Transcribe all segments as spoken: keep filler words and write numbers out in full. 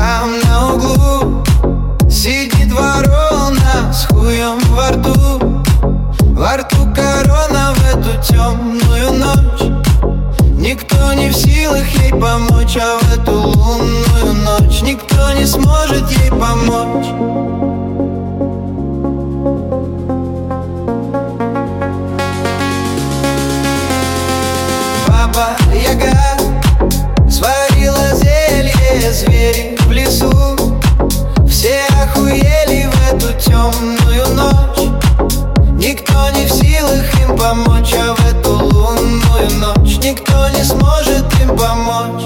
Там на углу сидит ворона с хуем во рту. Во рту корона в эту темную ночь. Никто не в силах ей помочь, а в эту лунную ночь никто не сможет ей помочь. Баба Яга сварила зелье, звери в лесу. Все охуели в эту темную ночь. Никто не в силах им помочь, а в эту лунную ночь никто не сможет им помочь.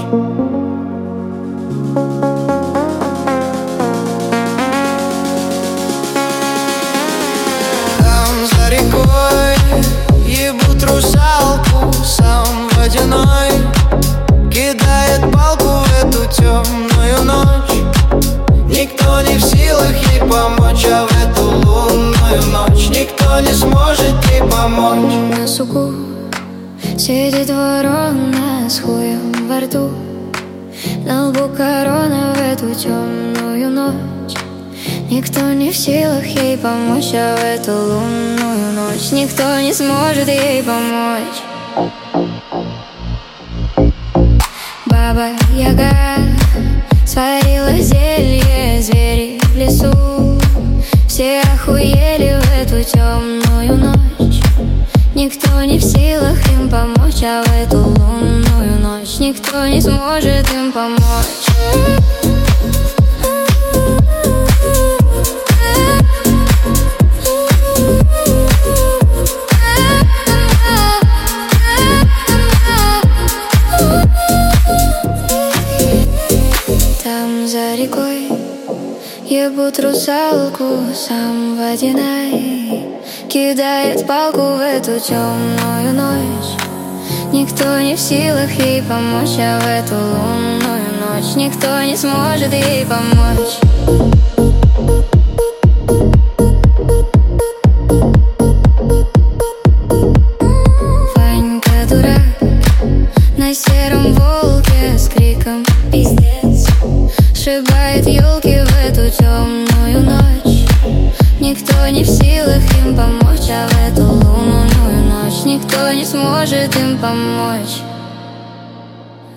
Там за рекой ебут русалку, сам водяной кидает палку в эту темную ночь. Никто не в силах ей помочь, а в эту лунную ночь никто не сможет ей помочь. На суку сидит ворона с хуем во рту. На лбу корона в эту темную ночь. Никто не в силах ей помочь, а в эту лунную ночь никто не сможет ей помочь. Баба Яга сварила зелье, звери в лесу. Все охуели в эту темную ночь. Никто не в силах им помочь, а в эту лунную ночь никто не сможет им помочь. Там за рекой ебут русалку, сам водяной кидает палку в эту темную ночь. Никто не в силах ей помочь, а в эту лунную ночь никто не сможет ей помочь. Ванька дурак на сером волке с криком пиздец сшибает елки в эту темную ночь. Никто не в силах им помочь, а в эту лунную ночь никто не сможет им помочь.